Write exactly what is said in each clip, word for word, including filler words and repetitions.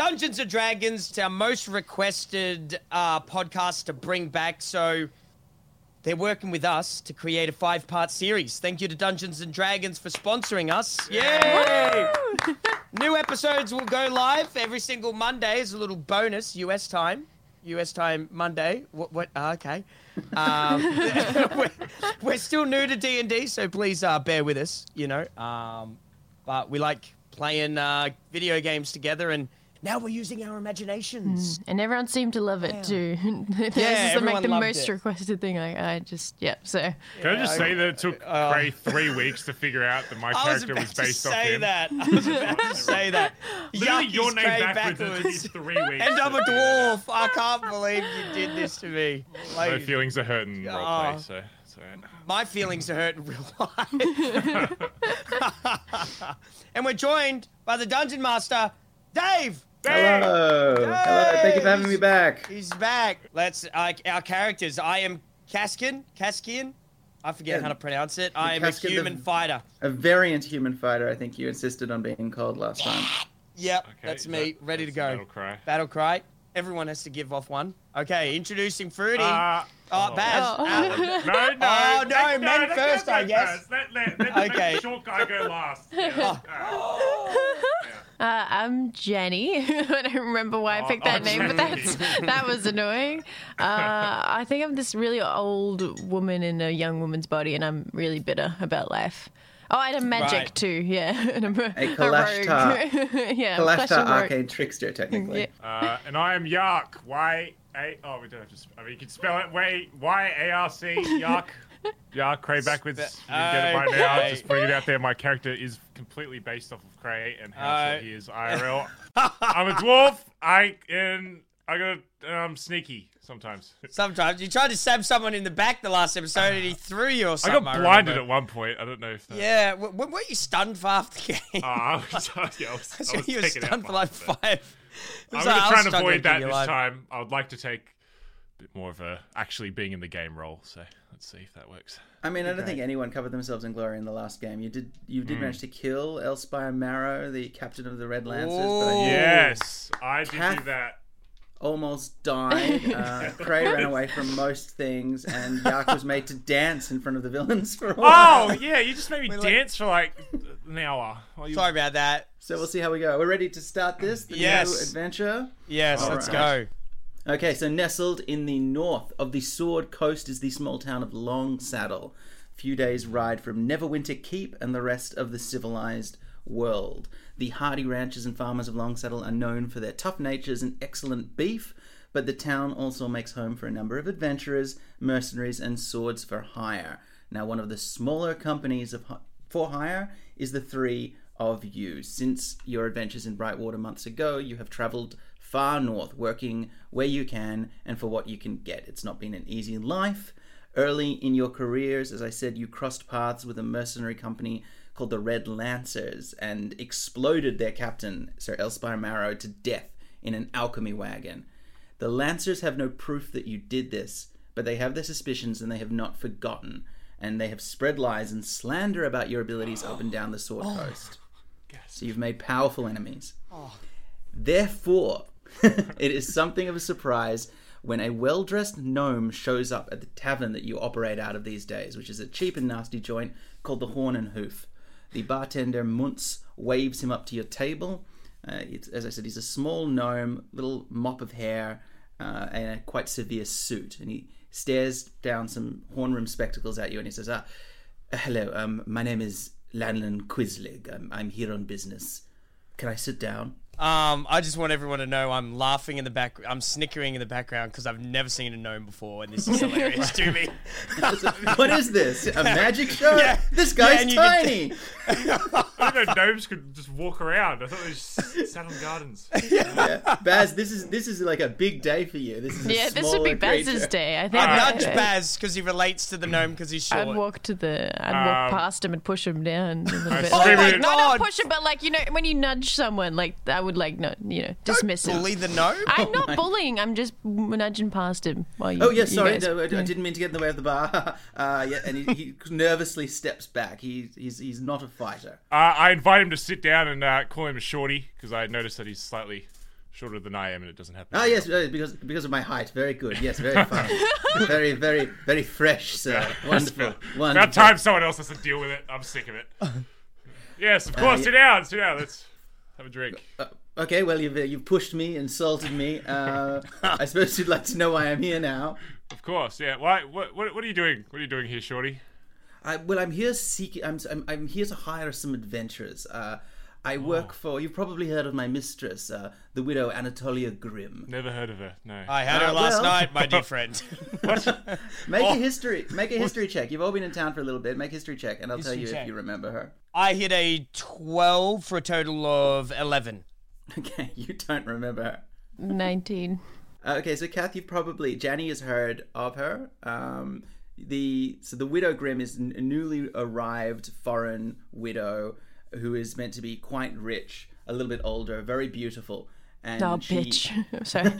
Dungeons and Dragons, it's our most requested uh, podcast to bring back. So they're working with us to create a five-part series. Thank you to Dungeons and Dragons for sponsoring us. Yay! New episodes will go live every single Monday as a little bonus, U S time. U S time Monday. What? what uh, okay. Um, we're, we're still new to D and D, so please uh, bear with us, you know. Um, but we like playing uh, video games together, and now we're using our imaginations. Mm, and everyone seemed to love it Wow. too. This Yeah, is like the everyone most loved it. requested thing. I, I just, yeah, so. Can I just Yeah, say that it took uh, Cray three weeks to figure out that my I was character about was to based off say him? that. I was about to say that. Literally, Yuck, your he's name Cray backwards, is three weeks. And I'm a to- dwarf. I can't believe you did this to me. My Like, feelings are hurt in Oh. roleplay, so it's alright. my feelings are hurt in real life. And we're joined by the Dungeon Master, Dave. Hello. Hello. Thank you for having me back. He's back. Let's uh, our characters. I am Kaskin. Kaskian. I forget Yeah. how to pronounce it. I am a Kaskin the- human fighter. A variant human fighter. I think you insisted on being called last time. Yep, Okay, that's is me. that- Ready to that's go. Battle cry. Battle cry. Everyone has to give off one. Okay, introducing Fruity. Uh, oh, Baz. Oh. Uh, no, no. Oh, no, let- men let first, go I guess. First. Let, let, let, let Okay. the short guy go last. Yeah. Oh. Uh, I'm Jenny. I don't remember why I Oh, picked that oh, name, but Jenny. that's, that was annoying. Uh, I think I'm this really old woman in a young woman's body, and I'm really bitter about life. Oh, and I'm magic Right. too, yeah. And I'm a, A a Kalashtar. rogue. yeah, Kalashtar clashing rogue. arcade trickster, technically. Yeah. Uh, and I am Yark. Y A. Oh, we don't have to. Sp- I mean, you can spell it. Way Y A R C. Yark. Yark. Cray backwards. You can get it by now. Okay. Just putting it out there. My character is completely based off of Cray and how Uh, short he is I R L. I'm a dwarf. I and I got um sneaky sometimes. Sometimes you tried to stab someone in the back the last episode, and he threw you or I something. got blinded remember. at one point. I don't know if that. Yeah, w- w- weren't you stunned for half the game? Uh, I was, yeah, I was, I was you were taken out stunned for by like it, but- five. It I'm was going like, to I try was and struggling avoid that keep you this alive. time. I would like to take a bit more of a actually being in the game role. So let's see if that works. I mean, I don't think anyone covered themselves in glory in the last game. You did You did manage to kill Elspire Marrow, the captain of the Red Lancers, but Ooh. I Yes, I did Kath- do that. almost died. Uh, Cray ran away from most things, and Yark was made to dance in front of the villains for a while. Oh yeah, you just made me like- dance for like an hour. While you... Sorry about that. So we'll see how we go. We're ready to start this, the Yes. new adventure. Yes, All let's right. go. Okay, so nestled in the north of the Sword Coast is the small town of Long Saddle. Few days' ride from Neverwinter Keep and the rest of the civilized world. The hardy ranchers and farmers of Long Saddle are known for their tough natures and excellent beef, but the town also makes home for a number of adventurers, mercenaries, and swords for hire. Now, one of the smaller companies of hi- for hire is the three of you. Since your adventures in Brightwater months ago, you have travelled far north, working where you can and for what you can get. It's not been an easy life. Early in your careers, as I said, you crossed paths with a mercenary company called the Red Lancers and exploded their captain, Sir Elspire Marrow, to death in an alchemy wagon. The Lancers have no proof that you did this, but they have their suspicions and they have not forgotten, and they have spread lies and slander about your abilities up and down the Sword Coast. So you've made powerful enemies. Therefore, it is something of a surprise when a well-dressed gnome shows up at the tavern that you operate out of these days, which is a cheap and nasty joint called the Horn and Hoof. The bartender, Muntz, waves him up to your table. Uh, it's, as I said, he's a small gnome, little mop of hair, uh, and a quite severe suit. And he stares down some horn rim spectacles at you, and he says, ah, hello, um, my name is Lanlin Quislig. I'm, I'm here on business. Can I sit down? Um, I just want everyone to know I'm laughing in the back. I'm snickering in the background because I've never seen a gnome before, and this is hilarious to me. What is this? A magic show? Yeah. This guy's Yeah, and you can- tiny. I didn't know gnomes could just walk around. I thought they just sat on gardens. Yeah. Baz, this is this is like a big day for you. This is a Yeah, this would be smaller Baz's creature. day. I think. I I- nudge Baz because he relates to the gnome because he's short. I'd walk to the, I'd walk Um, past him and push him down a little I bit. Oh scream my at- No, not God. push him, but like you know, when you nudge someone, like I would like no, you know, dismiss him. Bully the gnome? I'm not bullying. I'm just nudging past him while you. Oh yeah, you sorry, guys- no, I, I didn't mean to get in the way of the bar. Uh, yeah, and he, he nervously steps back. He, he's he's not a fighter. Uh, I invite him to sit down and uh, call him a shorty because I noticed that he's slightly shorter than I am, and it doesn't happen. Oh yes, uh, because because of my height. Very good. Yes, very fun. very, very, very fresh, sir. Wonderful. About, Wonderful. about time someone else has to deal with it. I'm sick of it. Yes, of course. Uh, sit down. Sit down. Let's have a drink. Uh, okay, well you've uh, you've pushed me, insulted me. Uh, I suppose you'd like to know why I'm here now. Of course. Yeah. Why? What? What, what are you doing? What are you doing here, Shorty? I, well, I'm here seeking. I'm, I'm I'm here to hire some adventurers. Uh, I work Oh. for. You've probably heard of my mistress, uh, the widow Anatolia Grimm. Never heard of her. No. I had her Uh, last well- night, my dear friend. Make Oh. a history. Make a history check. You've all been in town for a little bit. Make a history check, and I'll tell History you check. if you remember her. I hit a twelve for a total of eleven. Okay, you don't remember her. nineteen. Uh, okay, so Kath, you've probably Janny has heard of her. Um, the so the widow Grimm is n- a newly arrived foreign widow who is meant to be quite rich, a little bit older, very beautiful, and Oh, she, bitch. Sorry.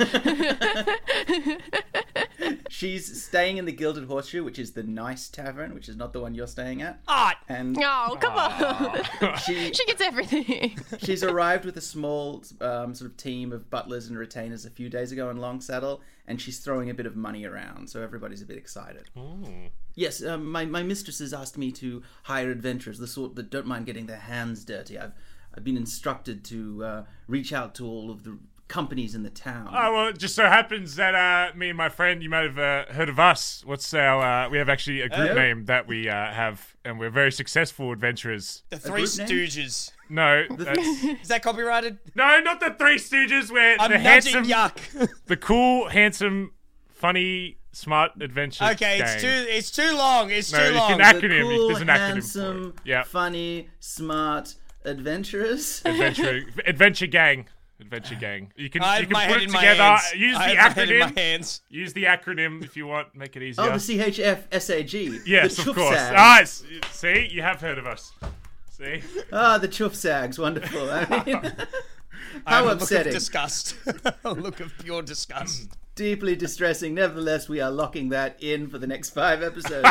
she's staying in the Gilded Horseshoe, which is the nice tavern, which is not the one you're staying at. Ah, And Oh, come on. she She gets everything. she's arrived with a small um, sort of team of butlers and retainers a few days ago in Longsaddle, and she's throwing a bit of money around, so everybody's a bit excited. Yes, um, my, my mistress has asked me to hire adventurers, the sort that don't mind getting their hands dirty. I've I've been instructed to uh, reach out to all of the companies in the town. Oh, well, it just so happens that uh, me and my friend, you might have uh, heard of us. What's our, uh, we have actually a group Oh. name that we uh, have, and we're very successful adventurers. the Three group name? Stooges. No, that's, Is that copyrighted? no, not the Three Stooges. We're I'm the nudging handsome, yuck. the cool, handsome, funny, smart adventure Okay, gang. it's too it's too long. It's No, too you long. can act- the acronym, cool, there's an acronym for handsome, it. Yeah. funny, smart adventurers. Adventure, adventure gang. Adventure gang. You can I you have can my put head it in my together. hands. Use I the have my head in acronym. my hands. Use the acronym if you want. Make it easier. Oh, the C H F S A G. yes, the of course. Chuffsags. Ah, it's- see, you have heard of us. See. Ah, the Chuffsags, wonderful. I mean, I have how a look of upsetting. disgust. A look of pure disgust. Deeply distressing. Nevertheless, we are locking that in for the next five episodes.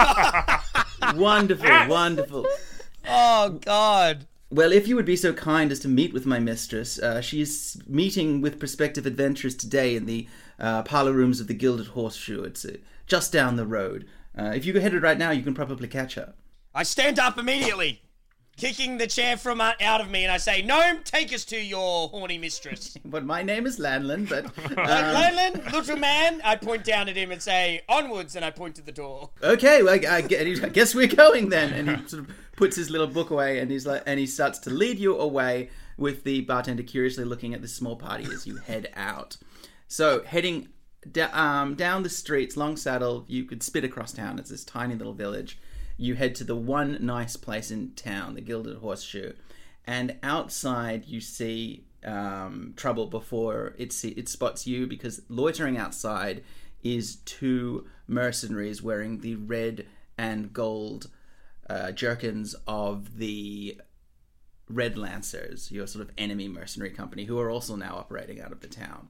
Wonderful, wonderful. Oh God. Well, if you would be so kind as to meet with my mistress, uh, she is meeting with prospective adventurers today in the uh, parlor rooms of the Gilded Horseshoe. It's uh, just down the road. Uh, if you go headed right now, you can probably catch her. I stand up immediately, kicking the chair from uh, out of me, and I say, "Gnome, take us to your horny mistress." But my name is Lanlin, but... Like, Um, Lanlin, little man, I point down at him and say, "Onwards," and I point to the door. okay, well, I, I gu- I guess we're going then. And he sort of puts his little book away, and he's like, and he starts to lead you away, with the bartender curiously looking at this small party as you head out. So heading da- um, down the streets, Longsaddle, you could spit across town. It's this tiny little village. You head to the one nice place in town, the Gilded Horseshoe, and outside you see um, trouble before it see- it spots you, because loitering outside is two mercenaries wearing the red and gold uh, jerkins of the Red Lancers, your sort of enemy mercenary company, who are also now operating out of the town.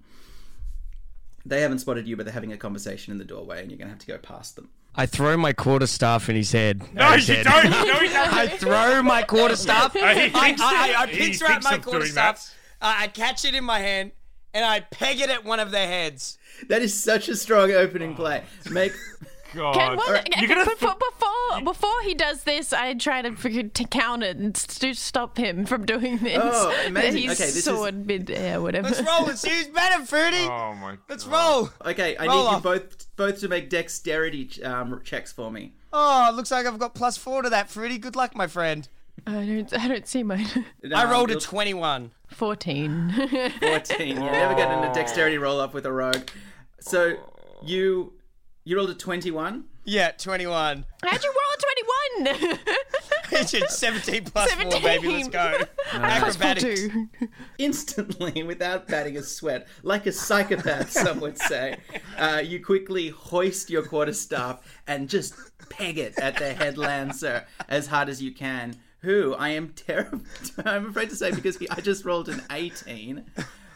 They haven't spotted you, but they're having a conversation in the doorway, and you're going to have to go past them. I throw my quarterstaff in his head. No, you don't. No, he I doesn't. throw my quarterstaff. he I, thinks I, I, I he pincer up thinks my of doing quarterstaff. Uh, I catch it in my hand, and I peg it at one of their heads. That is such a strong opening play. Make God. Can one, Alright, you're gonna before, before before he does this, I try to figure to counter and to stop him from doing this. Oh, amazing. He's Okay, this is- sword mid-air, whatever. Let's roll and see who's better, Fruity. Oh my. Let's God. roll. okay. I Roll need you off. both both to make dexterity um, checks for me. Oh, it looks like I've got plus four to that, Fruity. Good luck, my friend. I don't. I don't see mine. I Um, rolled a you'll- twenty-one. Fourteen. fourteen. You're never getting a dexterity roll up with a rogue. So you you rolled a twenty-one. Yeah, twenty-one. How'd you roll a twenty-one? It's seventeen plus four, Seventeen. baby. Let's go. Plus four Acrobatics. two. Instantly, without batting a sweat, like a psychopath, some would say, uh, you quickly hoist your quarterstaff and just peg it at the head lancer as hard as you can. Who I am terrible. I'm afraid to say, because he, I just rolled an eighteen.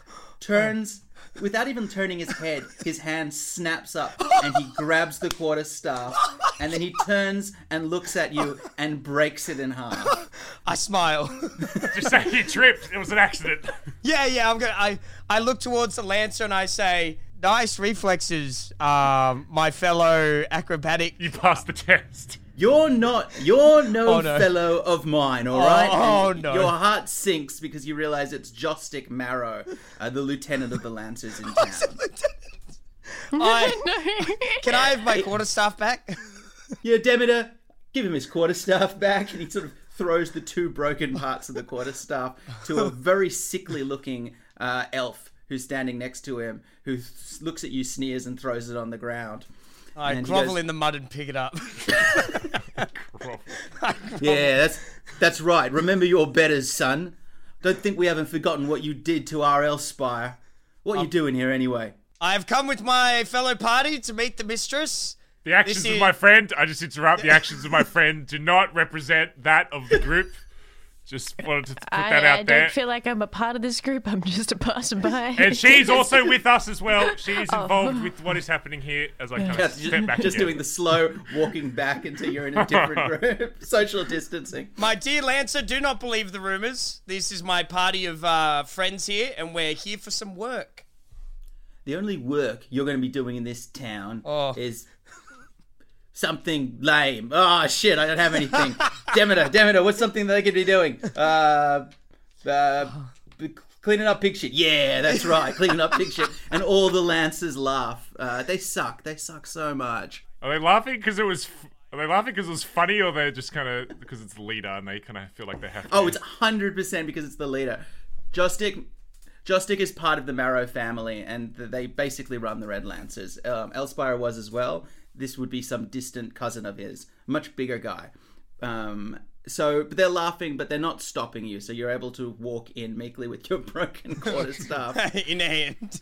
Turns without even turning his head, his hand snaps up and he grabs the quarterstaff, and then he turns and looks at you and breaks it in half. I smile. Just say you tripped. It was an accident. yeah, yeah. I'm gonna. I I look towards the Lancer and I say, "Nice reflexes, um, my fellow acrobatic." You passed the test. You're not, you're no, Oh, no. fellow of mine, all right? Oh, And no. Your heart sinks because you realize it's Jostick Marrow, uh, the lieutenant of the Lancers in town. I, can I have my quarterstaff back? Yeah, Demeter, give him his quarterstaff back, and he sort of throws the two broken parts of the quarterstaff to a very sickly-looking uh, elf who's standing next to him, who th- looks at you, sneers, and throws it on the ground. I And he grovel goes- in the mud and pick it up. Yeah, that's that's right. Remember your betters, son. Don't think we haven't forgotten what you did to our Elspire. What are you doing here anyway? I have come with my fellow party to meet the mistress. The actions This of is- my friend, I just interrupt, the actions of my friend do not represent that of the group. Just wanted to put I, that out I there. don't feel like I'm a part of this group. I'm just a passerby. And she's also with us as well. She is Oh. involved with what is happening here as I kind of Just, step back just again. doing the slow walking back until you're in a different group. Social distancing. My dear Lancer, do not believe the rumors. This is my party of uh, friends here, and we're here for some work. The only work you're going to be doing in this town Oh. is something lame. Oh, shit, I don't have anything. Demeter, Demeter, what's something they could be doing? Uh, uh, b- cleaning up pig shit. Yeah, that's right, cleaning up pig shit. And all the Lancers laugh. Uh, they suck. They suck so much. Are they laughing because it was... F- Are they laughing because it was funny, or they're just kind of... Because it's the leader and they kind of feel like they have to... Oh, it's one hundred percent because it's the leader. Jostick... Jostick is part of the Marrow family, and they basically run the Red Lancers. Um, Elspire was as well. This would be some distant cousin of his, much bigger guy. Um, so, but they're laughing, but they're not stopping you. So you're able to walk in meekly with your broken quarterstaff, In hand.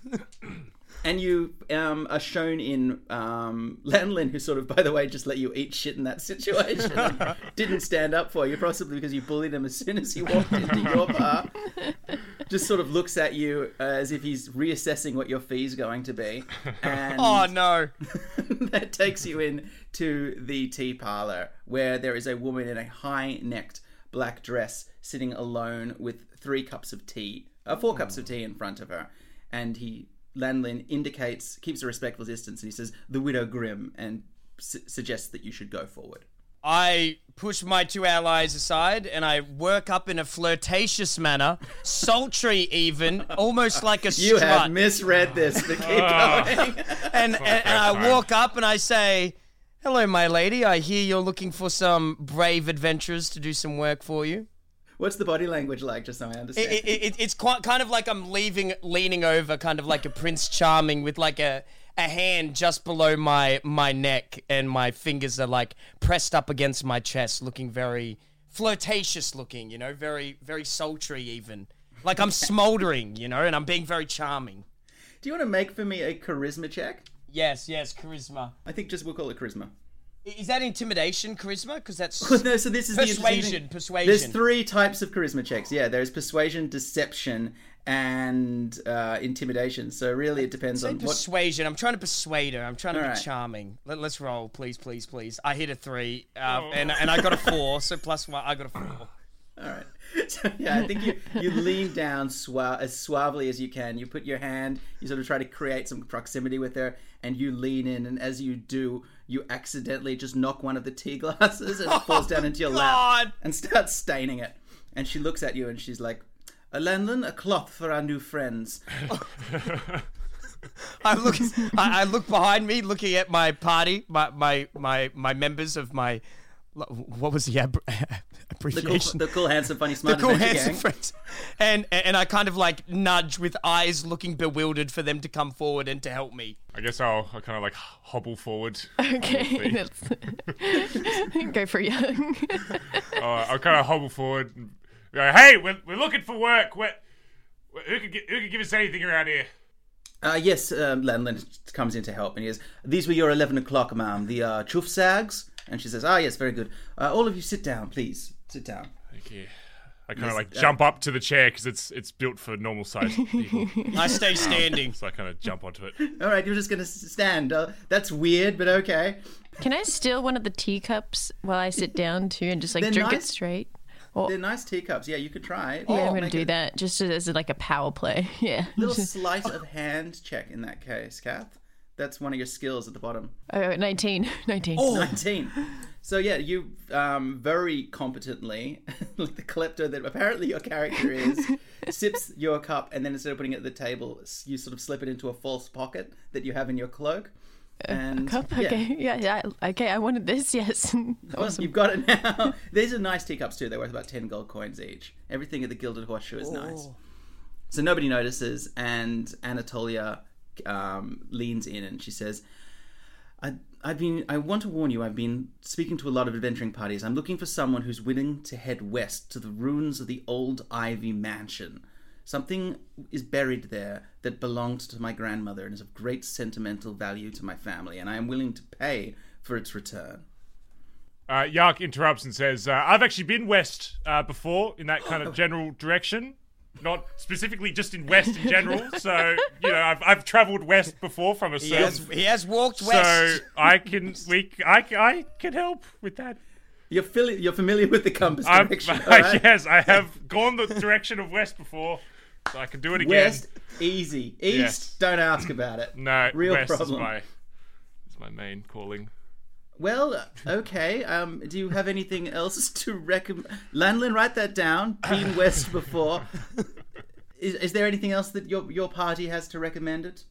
and you um, are shown in um, Lanlin, who sort of, by the way, just let you eat shit in that situation. and didn't stand up for you, possibly because you bullied him as soon as he walked into your bar. Just sort of looks at you uh, as if he's reassessing what your fee's going to be. And Oh, no. that takes you in to the tea parlor, where there is a woman in a high-necked black dress sitting alone with three cups of tea, uh, four cups of tea in front of her. And he, Lanlin, indicates, keeps a respectful distance, and he says, "The Widow Grimm," and su- suggests that you should go forward. I push my two allies aside and I work up in a flirtatious manner, sultry even, almost like a You strut. have misread this, but keep going. and, and, and I walk up and I say, "Hello, my lady. I hear you're looking for some brave adventurers to do some work for you." What's the body language like, just so I understand? It, it, it, it's quite kind of like I'm leaving, leaning over, kind of like a Prince Charming with like a, a hand just below my my neck, and my fingers are like pressed up against my chest, looking very flirtatious looking, you know, very very sultry even. Like I'm smoldering, you know, and I'm being very charming. Do you want to make for me a charisma check? Yes, yes, charisma. I think just we'll call it charisma. Is that intimidation, charisma? Because that's No, so this is the interesting persuasion. thing. Persuasion. There's three types of charisma checks. Yeah, there's persuasion, deception, and uh, intimidation. So really, it depends Say on what. persuasion. I'm trying to persuade her. I'm trying to All be right. charming. Let, let's roll, please, please, please. I hit a three, uh, and and I got a four. So plus one, I got a four. All right. So yeah, I think you you lean down sua- as suavely as you can. You put your hand. You sort of try to create some proximity with her, and you lean in. And as you do, you accidentally just knock one of the tea glasses, and it falls down into your lap God. and starts staining it. And she looks at you, and she's like, "A Lanlin, a cloth for our new friends." I look, I, I look behind me, looking at my party, my my my, my members of my, what was the ab- The cool, abbreviation? the cool, handsome, funny, The smart cool, adventure handsome gang. friends, and and I kind of like nudge with eyes looking bewildered for them to come forward and to help me. I guess I'll, I'll kind of like hobble forward. Okay, that's... go for young. uh, I'll kind of hobble forward and go, "Hey, we're, we're looking for work. What, who could gi- who could give us anything around here?" Uh, yes, um, Lanlin comes in to help, and he goes, "These were your eleven o'clock, ma'am. The uh, chuff sags." And she says, "Ah, yes, very good. Uh, all of you sit down, please. Sit down." Thank you. I kind of Yes, like uh, jump up to the chair because it's it's built for normal sized people. I stay standing. So I kind of jump onto it. All right, you're just going to stand. Uh, that's weird, but okay. Can I steal one of the teacups while I sit down too and just like They're drink nice. it straight? They're nice teacups. Yeah, you could try. Yeah, I'm Oh, going to make do a that just as like a power play. Yeah. little sleight of hand check in that case, Kath. That's one of your skills at the bottom. Oh, nineteen. nineteen. nineteen. So yeah, you um, very competently, like the klepto that apparently your character is, sips your cup, and then instead of putting it at the table, you sort of slip it into a false pocket that you have in your cloak. And Cup? yeah. Okay. Yeah. yeah. Okay. I wanted this. Yes. Well, Awesome. you've got it now. These are nice teacups too. They're worth about ten gold coins each. Everything at the Gilded Horseshoe is nice. So nobody notices, and Anatolia um, leans in and she says, I, I've been, I want to warn you, I've been speaking to a lot of adventuring parties. I'm looking for someone who's willing to head west to the ruins of the old Ivy Mansion. Something is buried there that belonged to my grandmother and is of great sentimental value to my family, and I am willing to pay for its return. Uh, Yark interrupts and says, uh, I've actually been west uh, before in that kind of general direction. Not specifically just in west in general. So, you know, I've, I've travelled west before from a He certain... has, he has walked west. So I can, we, I, I can help with that. You're, fili- you're familiar with the compass I'm, direction, all right? Yes, I have gone the direction of west before, so I can do it again. West, easy. East, Yes. don't ask about it. No, Real west problem. is my, is my main calling. Well, okay. Um, do you have anything else to recommend? Lanlin, write that down. Been west before. Is, is there anything else that your your party has to recommend it?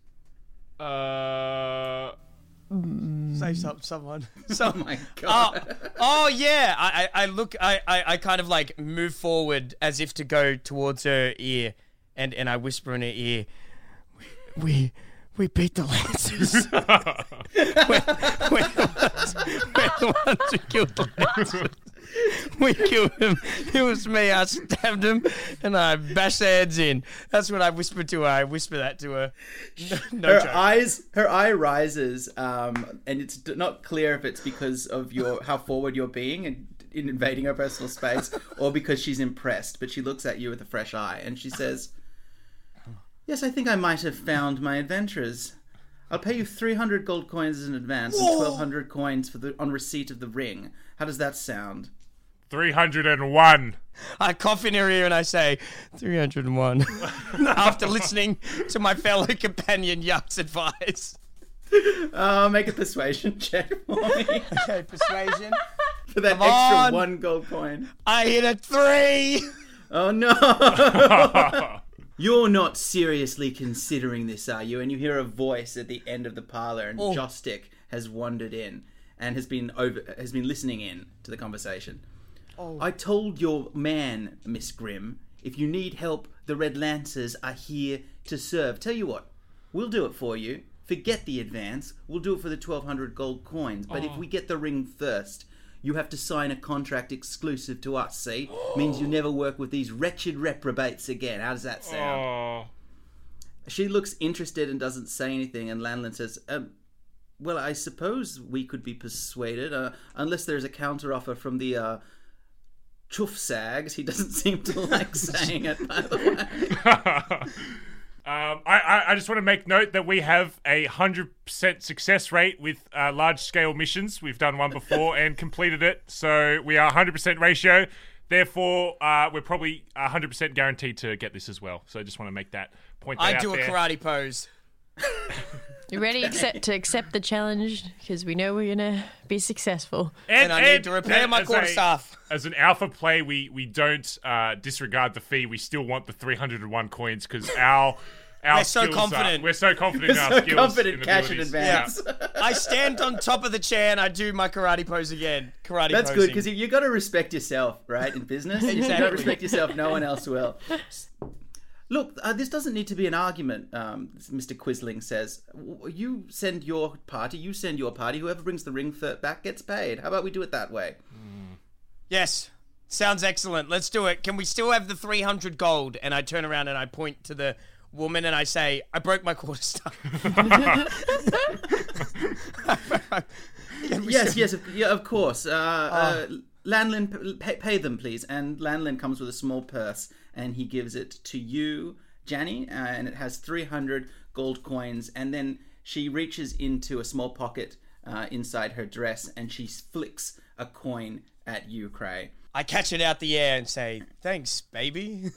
Uh... Say something, someone. Oh Some, my oh, god. oh yeah. I, I I look. I, I, I kind of like move forward as if to go towards her ear, and, and I whisper in her ear, "We we, we beat the Lancers. we're, we're, the ones, we're the ones who killed the Lancers. We killed him. It was me. I stabbed him, and I bashed their heads in." That's what I whispered to her. I whisper that to her. No, no Her joke. eyes, her eye rises, um, and it's d- not clear if it's because of your how forward you're being and in invading her personal space, or because she's impressed. But she looks at you with a fresh eye, and she says, "Yes, I think I might have found my adventurers. I'll pay you three hundred gold coins in advance and twelve hundred coins for the on receipt of the ring. How does that sound?" three hundred one. I cough in her ear and I say, three hundred one. After listening to my fellow companion Yuck's advice. Uh, make a persuasion check for me Okay, persuasion. for that Come extra on. one gold coin. I hit a three. Oh no! You're not seriously considering this, are you? And you hear a voice at the end of the parlor, and Oh. Jostic has wandered in and has been over has been listening in to the conversation. Oh. I told your man, Miss Grimm, if you need help, the Red Lancers are here to serve. Tell you what, we'll do it for you. Forget the advance. We'll do it for the twelve hundred gold coins. But if we get the ring first, you have to sign a contract exclusive to us, see? Means you never work with these wretched reprobates again. How does that sound? Oh. She looks interested and doesn't say anything, and Lanlin says, um, well, I suppose we could be persuaded, uh, unless there's a counteroffer from the, uh, Chuff Sags. He doesn't seem to like saying it, by the way. Um, I, I, I just want to make note that we have a one hundred percent success rate with uh, large-scale missions. We've done one before and completed it, so we are one hundred percent ratio. Therefore, uh, we're probably one hundred percent guaranteed to get this as well. So I just want to make that point that I out do a there. karate pose. You ready accept, to accept the challenge? Because we know we're going to be successful. And I need to repair my as quarterstaff. a- As an alpha play, we, we don't uh, disregard the fee. We still want the three hundred one coins because our... Our We're so skills are- confident. we're so confident in our So skills. confident, and cash in abilities. advance. I stand on top of the chair and I do my karate pose again. Karate That's posing. good, because you got to respect yourself, right, in business. If you Exactly. don't respect yourself, no one else will. Look, uh, this doesn't need to be an argument, um, Mister Quisling says. W- You send your party, you send your party. Whoever brings the ring th- back gets paid. How about we do it that way? Yes. Sounds excellent. Let's do it. Can we still have the three hundred gold? And I turn around and I point to the woman and I say, I broke my quarterstaff. Yes, yes, of, yeah, of course. Uh, uh, Lanlin, p- pay, pay them, please. And Lanlin comes with a small purse, and he gives it to you, Janny, uh, and it has three hundred gold coins. And then she reaches into a small pocket uh, inside her dress, and she flicks a coin at you, Cray. I catch it out the air and say, thanks, baby.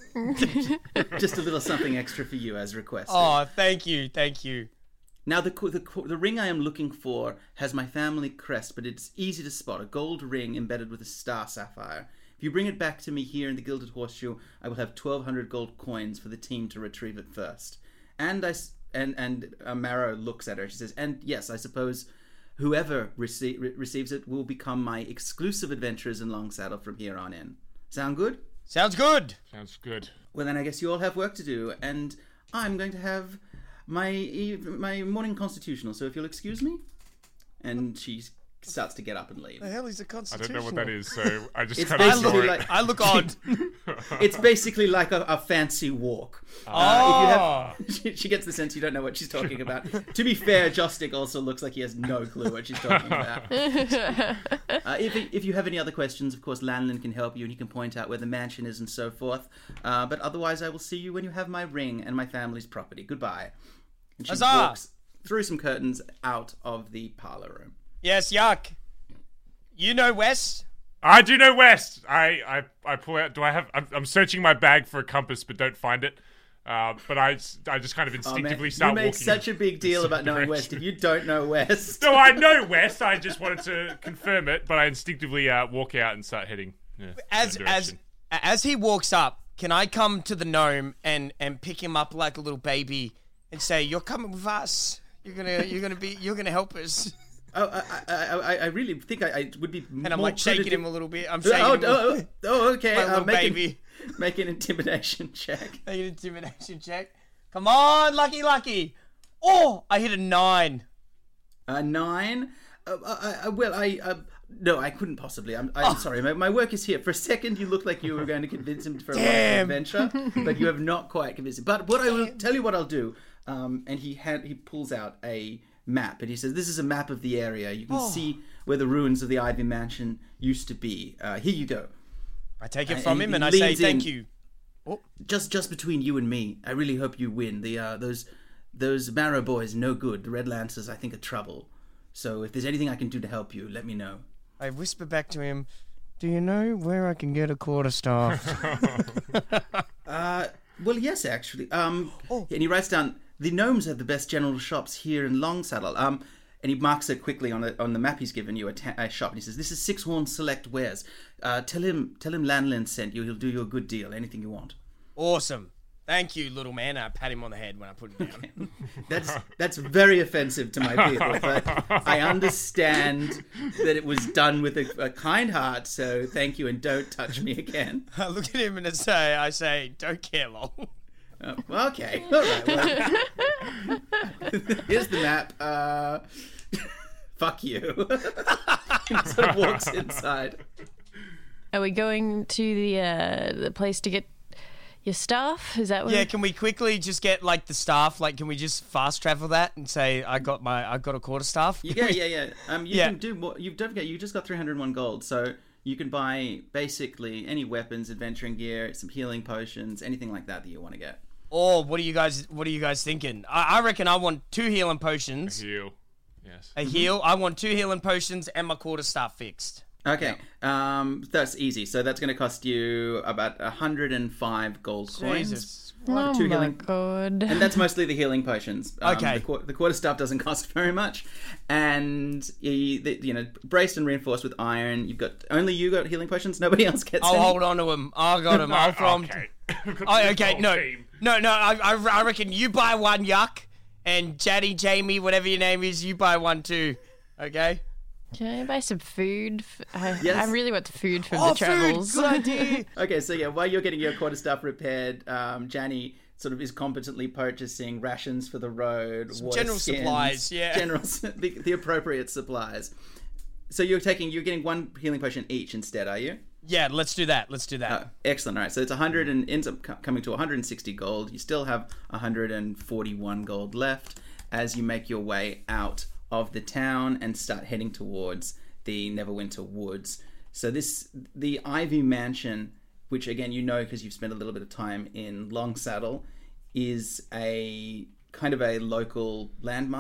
Just a little something extra for you as requested. Oh, thank you, thank you. Now, the, the the ring I am looking for has my family crest, but it's easy to spot. A gold ring embedded with a star sapphire. If you bring it back to me here in the Gilded Horseshoe, I will have twelve hundred gold coins for the team to retrieve it first. And I and and uh, Marrow looks at her. She says, "And yes, I suppose whoever rece- re- receives it will become my exclusive adventurers in Longsaddle from here on in." Sound good? Sounds good. Sounds good. Well, then I guess you all have work to do, and I'm going to have my eve- my morning constitutional. So if you'll excuse me, and she starts to get up and leave. The hell is a I constitutional? don't know what that is, so I just It's kind of basically ignore it. like I look odd. it's basically like a, a fancy walk. Oh. Uh, if you have, she, she gets the sense you don't know what she's talking about. To be fair, Jostick also looks like he has no clue what she's talking about. uh, if if you have any other questions, of course, Lanlin can help you and he can point out where the mansion is and so forth. Uh, but otherwise, I will see you when you have my ring and my family's property. Goodbye. And she Huzzah! walks through some curtains out of the parlor room. Yes, Yuck. You know Wes? I do know West. I, I, I pull out. Do I have? I'm, I'm searching my bag for a compass, but don't find it. Uh, but I, I just kind of Oh, man. instinctively start You make walking. such a big deal about knowing direction. West. If you don't know West, No, I know West. I just wanted to confirm it, but I instinctively uh, walk out and start heading. Yeah, As that as direction. as he walks up, can I come to the gnome and and pick him up like a little baby and say, "You're coming with us. You're gonna you're gonna be you're gonna help us." Oh, I, I, I, I really think I, I would be. And I'm like shaking him a little bit. I'm shaking Oh, him. a oh, little- oh, oh, okay. My Uh, little make, baby. An, make an intimidation check. Make an intimidation check. Come on, Lucky Lucky. Oh, I hit a nine. Uh, nine. Uh, I, I, well, I. Uh, no, I couldn't possibly. I'm, I'm sorry. My, my work is here. For a second, you looked like you were going to convince him for a Damn. adventure, but you have not quite convinced him. But what I will tell you, what I'll do. Um, and he had he pulls out a map, and he says, "This is a map of the area. You can Oh. see where the ruins of the Ivy Mansion used to be. Uh, here you go. I take it And from he him and I say leans thank in. you. Just just between you and me, I really hope you win. The uh, those those Marrow boys no good. The Red Lancers, I think, are trouble. So if there's anything I can do to help you, let me know." I whisper back to him, "Do you know where I can get a quarterstaff?" Uh, well, yes, actually. Um, Oh. and he writes down the gnomes have the best general shops here in Longsaddle. Um, and he marks it quickly on the on the map he's given you a, ta- a shop, and he says, "This is Sixhorn Select Wares. Uh, tell him tell him Lanlin sent you. He'll do you a good deal. Anything you want." Awesome. Thank you, little man. I pat him on the head when I put him down. That's that's very offensive to my people, but I understand that it was done with a, a kind heart. So thank you, and don't touch me again. I look at him and I say, I say, don't care long. Oh, well, okay, all right. Well, here's the map. Uh, fuck you. He sort of walks inside. Are we going to the uh, the place to get your stuff? Is that what? Yeah, can we quickly just get like the staff? Like, can we just fast travel that and say, I got my, I got a quarterstaff? Yeah, yeah, yeah. Um, you Yeah. can do more. You don't forget, you just got three hundred one gold, so you can buy basically any weapons, adventuring gear, some healing potions, anything like that that you want to get. Or what are you guys, what are you guys thinking? I, I reckon I want two healing potions, Heal. Yes. a heal. I want two healing potions and my quarterstaff fixed. Okay, um, that's easy. So that's going to cost you about one hundred five gold coins. Jesus. Oh Two my healing- god. And that's mostly the healing potions. Um, Okay. The, qu- the quarter staff doesn't cost very much, and you, the, you know, braced and reinforced with iron. You've got only you got healing potions. Nobody else gets. I'll any. hold on to him. I got him. I'll from. Okay. Oh, okay, no, no, no. I, I, I reckon you buy one, Yuck, and Jaddy, Jamie, whatever your name is, you buy one too. Okay. Can I buy some food? I, Yes. I really want the food from Oh, the travels. food, good idea. Okay, so yeah, while you're getting your quarter staff repaired, um, Janny sort of is competently purchasing rations for the road, water general skins, supplies, yeah. general s- the, the appropriate supplies. So you're taking, you're getting one healing potion each instead, are you? Yeah, let's do that. Let's do that. Uh, excellent. All right, so it's one hundred and ends up co- coming to one hundred sixty gold. You still have one hundred forty-one gold left as you make your way out of the town and start heading towards the Neverwinter Woods. So this, the Ivy Mansion, which again you know because you've spent a little bit of time in Longsaddle, is a kind of a local landmark.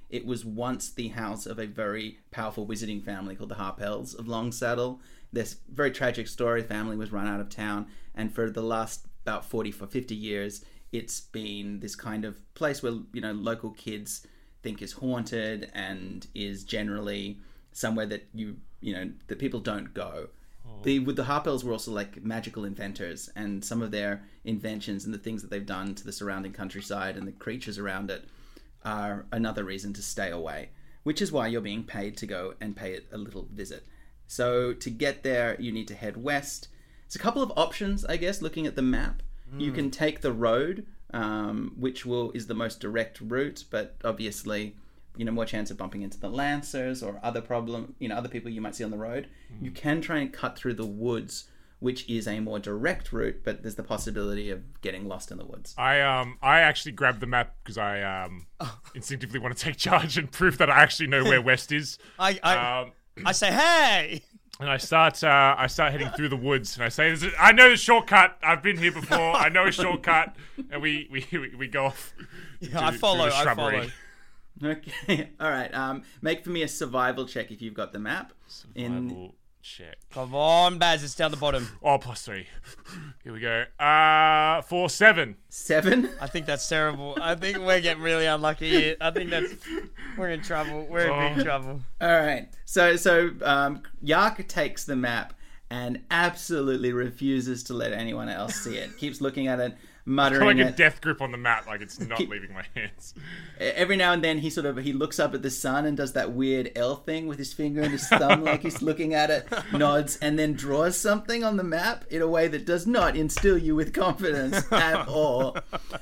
it was once the house of a very powerful wizarding family called the Harpels of Longsaddle. This very tragic story. The family was run out of town, and for the last about forty for fifty years, it's been this kind of place where, you know, local kids think is haunted and is generally somewhere that you you know that people don't go. Oh. The with the Harpels were also like magical inventors, and some of their inventions and the things that they've done to the surrounding countryside and the creatures around it are another reason to stay away, which is why you're being paid to go and pay it a little visit. So to get there, you need to head west. It's a couple of options, I guess, looking at the map. Mm. You can take the road, um, which will is the most direct route, but obviously, you know, more chance of bumping into the Lancers or other problem, you know, other people you might see on the road. Mm. You can try and cut through the woods, which is a more direct route, but there's the possibility of getting lost in the woods. I um I actually grabbed the map because I um instinctively want to take charge and prove that I actually know where west is. I I, um, I say, hey. And I start, uh, I start heading through the woods, and I say, "There's a, I know the shortcut. I've been here before. I know a shortcut." And we we, we, we go off. Yeah, to, I follow. To the I shrubbery. follow. Okay, all right. Um, make for me a survival check if you've got the map. Survival In... check. Come on, Baz. It's down the bottom. Oh, plus three. Here we go. Uh, four, seven. Seven? I think that's terrible. I think we're getting really unlucky here. I think that's we're in trouble. We're in Oh. big trouble. All right. So so um, Yark takes the map and absolutely refuses to let anyone else see it. Keeps looking at it, muttering Like a it. death grip on the map, like it's not Keep- leaving my hands. Every now and then he sort of he looks up at the sun and does that weird L thing with his finger and his thumb, like he's looking at it, nods, and then draws something on the map in a way that does not instill you with confidence at all.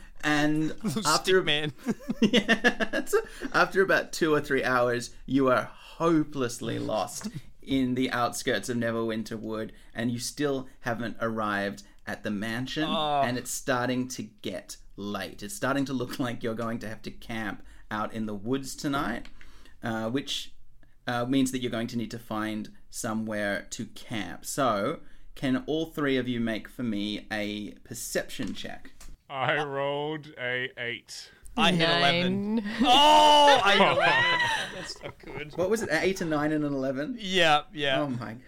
And after Stick man. yeah, so after about two or three hours, you are hopelessly lost in the outskirts of Neverwinter Wood, and you still haven't arrived at the mansion, Oh. and it's starting to get late. It's starting to look like you're going to have to camp out in the woods tonight, uh, which uh, means that you're going to need to find somewhere to camp. So, can all three of you make for me a perception check? I rolled a eight. I hit eleven. Nine. Oh, I hit eleven. That's not good. What was it? An eight, a nine, and an eleven? Yeah, yeah. Oh my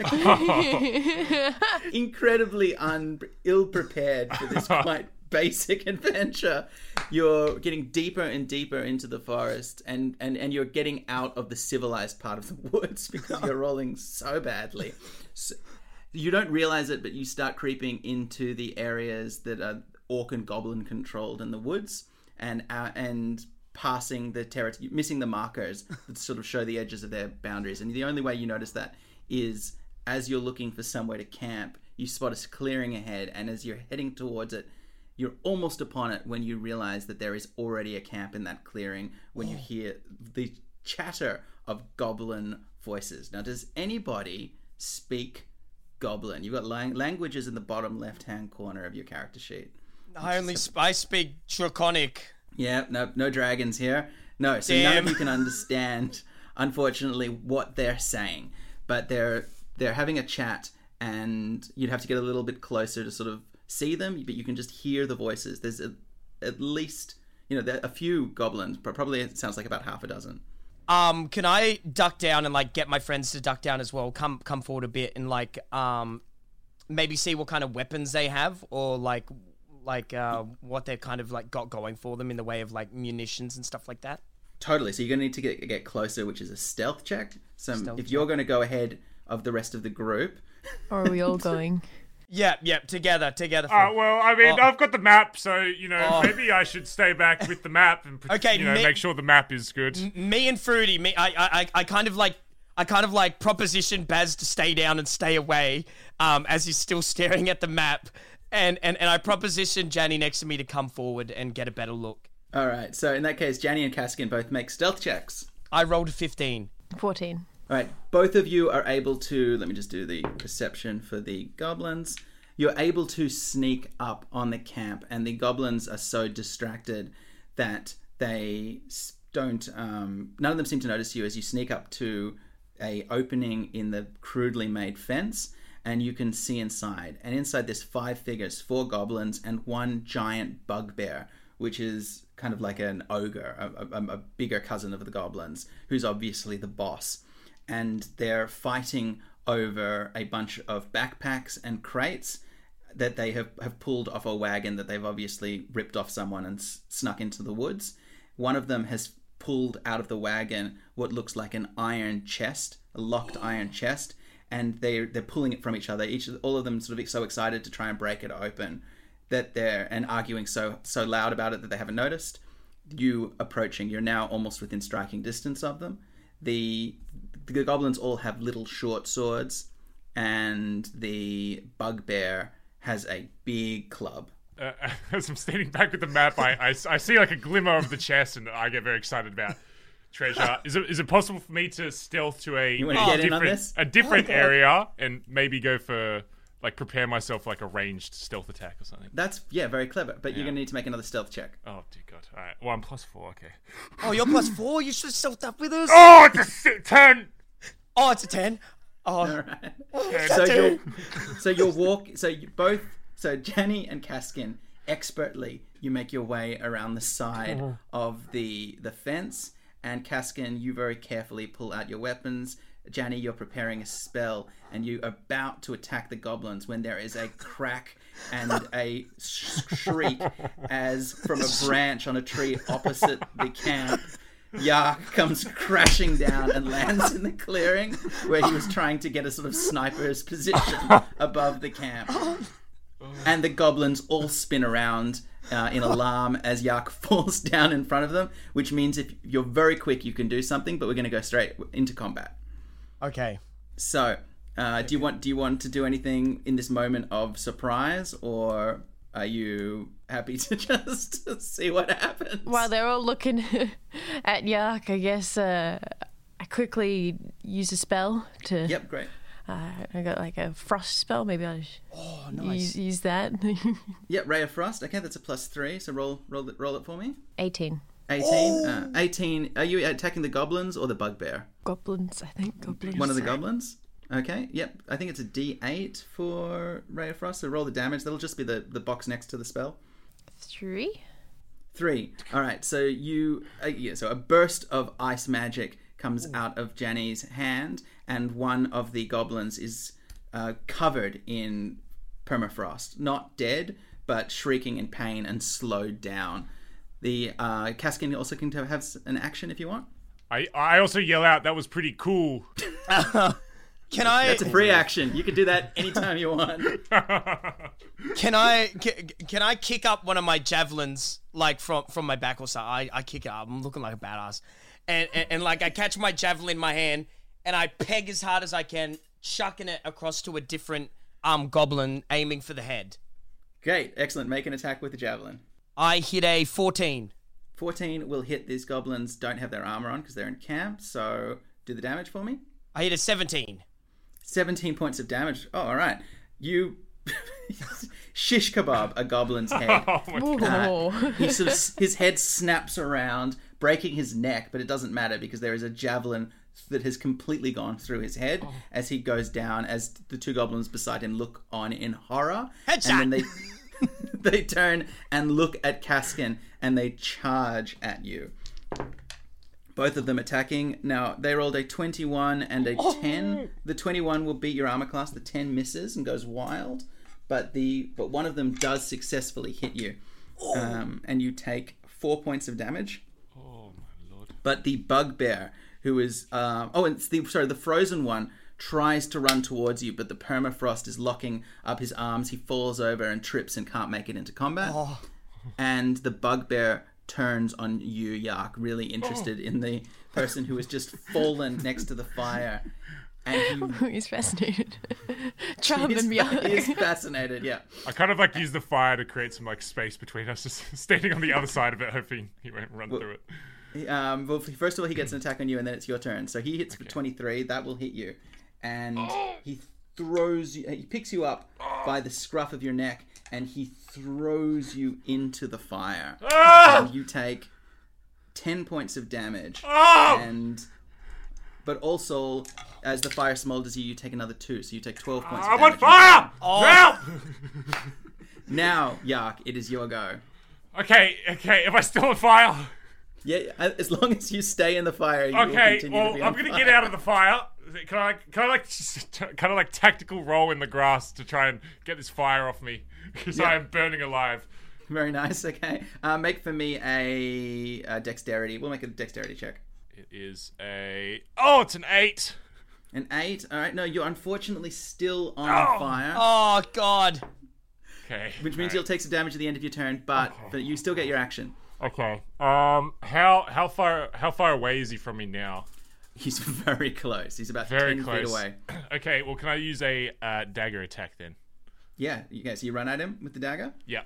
god. Incredibly un- ill-prepared for this quite basic adventure. You're getting deeper and deeper into the forest, and, and, and you're getting out of the civilized part of the woods because you're rolling so badly. So, you don't realize it, but you start creeping into the areas that are orc and goblin controlled in the woods, and uh, and passing the territory, missing the markers that sort of show the edges of their boundaries. And the only way you notice that is as you're looking for somewhere to camp, you spot a clearing ahead, and as you're heading towards it, you're almost upon it when you realize that there is already a camp in that clearing, when you hear the chatter of goblin voices. Now, does anybody speak goblin? You've got lang- languages in the bottom left-hand corner of your character sheet. I only sp- I speak Draconic. Yeah, no, no dragons here. No, so none Damn. of you can understand, unfortunately, what they're saying. But they're they're having a chat, and you'd have to get a little bit closer to sort of see them, but you can just hear the voices. There's a, at least, you know, there are a few goblins, but probably it sounds like about half a dozen. Um, can I duck down and like get my friends to duck down as well? Come come forward a bit and like um maybe see what kind of weapons they have, or like like uh what they're kind of like got going for them in the way of like munitions and stuff like that. Totally. So you're going to need to get get closer, which is a stealth check. So Stealth if check. you're going to go ahead of the rest of the group, Or are we all going? Yeah, yeah, together, together. Uh, well, I mean, Oh. I've got the map, so, you know, Oh. maybe I should stay back with the map and, Okay, you know, me- make sure the map is good. me and Fruity, me, I, I, I kind of like, I kind of like proposition Baz to stay down and stay away, um, as he's still staring at the map, and and and I proposition Janny next to me to come forward and get a better look. all right. So in that case, Janny and Kaskin both make stealth checks. I rolled a fifteen. fourteen. All right, both of you are able to, let me just do the perception for the goblins. You're able to sneak up on the camp, and the goblins are so distracted that they s- don't, um, none of them seem to notice you as you sneak up to a opening in the crudely made fence, and you can see inside. And inside there's five figures, four goblins, and one giant bugbear which is kind of like an ogre, a, a, a bigger cousin of the goblins, who's obviously the boss. And they're fighting over a bunch of backpacks and crates that they have, have pulled off a wagon that they've obviously ripped off someone and s- snuck into the woods. One of them has pulled out of the wagon what looks like an iron chest, a locked iron chest, and they they're pulling it from each other. Each all of them sort of so excited to try and break it open that they're and arguing so so loud about it that they haven't noticed. You approaching, you're now almost within striking distance of them. The the goblins all have little short swords, and the bugbear has a big club. Uh, as I'm standing back with the map, I, I, I see like a glimmer of the chest, and I get very excited about treasure. Is it is it possible for me to stealth to a You wanna get in different on this? a different Okay. area and maybe go for like prepare myself for like a ranged stealth attack or something? That's, yeah, very clever, but Yeah. you're going to need to make another stealth check. Oh dear God! All right, well I'm plus four. Okay. Oh, you're plus four. You should have stealthed up with us. Oh, it's a si- ten. Oh, it's a ten. Oh, All right. Ten. So Dude. you'll, so you'll walk. So you both. So Jenny and Kaskin, expertly, you make your way around the side of the the fence, and Kaskin, you very carefully pull out your weapons. Jenny, you're preparing a spell, and you're about to attack the goblins when there is a crack and a sh- shriek as from a branch on a tree opposite the camp. Yark comes crashing down and lands in the clearing where he was trying to get a sort of sniper's position above the camp. And the goblins all spin around uh, in alarm as Yark falls down in front of them, which means if you're very quick, you can do something, but we're going to go straight into combat. okay. So, uh, do you want do you want to do anything in this moment of surprise, or are you happy to just see what happens? While they're all looking at Yark, I guess uh, I quickly use a spell to. Yep, great. Uh, I got like a frost spell. Maybe I'll Oh, use, nice. use that. Yep, Ray of Frost. Okay, that's a plus three. So roll roll it, roll it for me. eighteen. eighteen. Uh, eighteen. Are you attacking the goblins or the bugbear? Goblins, I think. Goblins. One of the goblins? Okay, yep. I think it's a D eight for Ray of Frost. So roll the damage. That'll just be the, the box next to the spell. Three. Three. All right, so you... Uh, yeah, so a burst of ice magic comes out of Jenny's hand, and one of the goblins is uh, covered in permafrost. Not dead, but shrieking in pain and slowed down. The uh, Kaskin also can have have an action if you want. I I also yell out, "That was pretty cool." Can I? That's a free action. You can do that anytime you want. Can I? Can, can I kick up one of my javelins like from from my back or something? I, I kick it up. I'm looking like a badass, and, and and like I catch my javelin in my hand and I peg as hard as I can, chucking it across to a different um goblin, aiming for the head. Great, excellent. Make an attack with the javelin. I hit a fourteen. fourteen will hit. These goblins don't have their armor on because they're in camp, so do the damage for me. I hit a seventeen. seventeen points of damage. Oh, all right. You shish kebab a goblin's head. Oh my God. Ooh. He sort of, his head snaps around, breaking his neck, but it doesn't matter because there is a javelin that has completely gone through his head as he goes down, as the two goblins beside him look on in horror. Headshot! And then they they turn and look at Kaskin and they charge at you. Both of them attacking. Now, they rolled a twenty-one and a ten. The twenty-one will beat your armor class. The ten misses and goes wild. But the but one of them does successfully hit you. Um, and you take four points of damage. Oh my Lord. But the bugbear, who is... Uh, oh, it's the sorry, the frozen one tries to run towards you, but the permafrost is locking up his arms. He falls over and trips and can't make it into combat. And the bugbear turns on you, Yark, really interested in the person who has just fallen next to the fire. And he, He's fascinated. Charm he's, him, Yark. he's fascinated, yeah. I kind of like use the fire to create some like space between us, just standing on the other side of it, hoping he won't run through it. Um, well, first of all, he gets an attack on you, and then it's your turn. So he hits for twenty-three. That will hit you, and he throws you. He picks you up by the scruff of your neck, and he throws you into the fire. Ah! And you take ten points of damage, Oh! and but also as the fire smolders you, you take another two. So you take twelve points. I'm of on damage. fire! Oh. Help! Now, Yark, it is your go. Okay, okay. Am I still on fire? Yeah, as long as you stay in the fire, you will Okay, continue well, to be I'm on gonna fire. get out of the fire. Can I, can I like, kind of like tactical roll in the grass to try and get this fire off me because Yeah. I am burning alive. Very nice. Okay, uh, make for me a, a dexterity. We'll make a dexterity check. It is a oh, it's an eight. An eight. All right. No, you're unfortunately still on Oh. fire, Oh God. Okay, which means all you'll take some damage at the end of your turn, but but you still get your action. right. Okay. Um, how how far how far away is he from me now? He's very close. He's about Very ten close. feet away. Okay. Well, can I use a uh, dagger attack then? Yeah. Okay. So you run at him with the dagger. Yeah.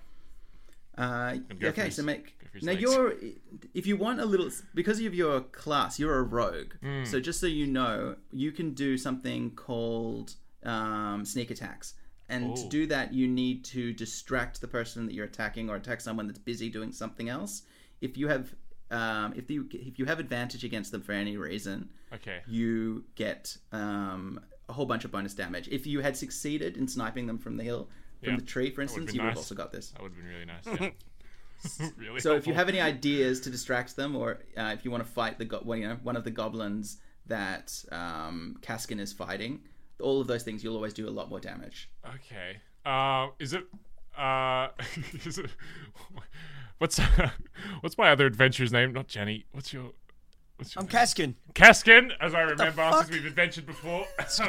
Uh, go for okay, his- so make go for his now legs. you're if you want a little because of your class, you're a rogue. Hmm. So just so you know, you can do something called um, sneak attacks, and to Ooh. do that, you need to distract the person that you're attacking or attack someone that's busy doing something else. If you have um, if you if you have advantage against them for any reason, Okay. you get um, a whole bunch of bonus damage. If you had succeeded in sniping them from the hill, from Yeah, the tree, for would've instance, been you would have nice. also got this. That would have been really nice. Yeah. really. So if you helpful. have any ideas to distract them, or uh, if you want to fight the go- well, you know, one of the goblins that um, Kaskin is fighting, all of those things, you'll always do a lot more damage. Okay. Uh, is it? Uh, is it? What's what's my other adventurer's name? Not Jenny. What's your? What's your I'm name? Kaskin. Kaskin, as I remember, because fuck? we've adventured before.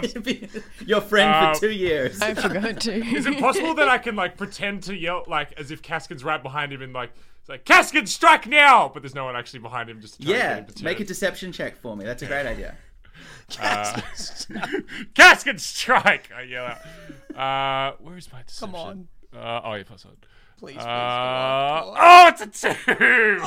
Your friend Um, for two years. I forgot to. Is it possible that I can like pretend to yell like as if Kaskin's right behind him and like it's like Kaskin, strike now, but there's no one actually behind him. Just to try and get Yeah, him to make a turn. deception check for me. That's a great idea. Uh, Kaskin, strike! I yell out. Uh, where is my deception? Come on. Uh, oh yeah, plus one. Please, please. Uh, come on, come on. oh, it's a two!